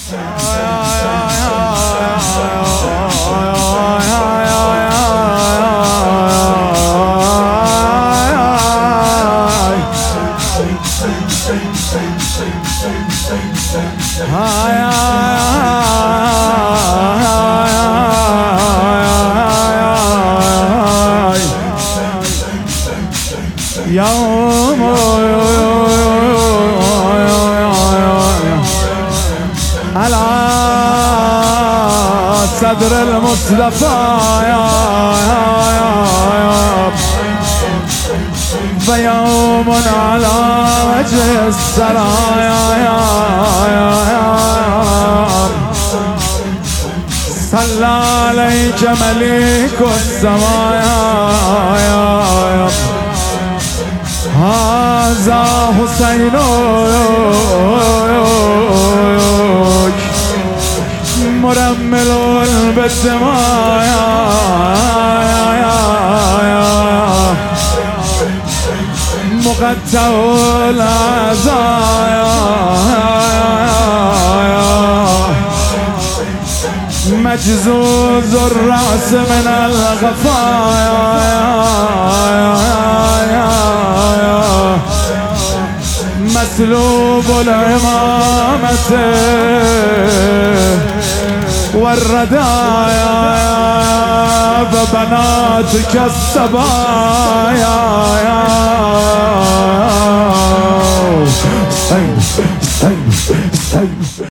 على صدر المصطفى فيوم على وجه السرايا صلى عليك مليك السمايا هذا حسين مرمل بالدماء مقطع العزايا مجزوز الرأس من الغفايا مسلوب العمامة والردايا فبناتك الصبايا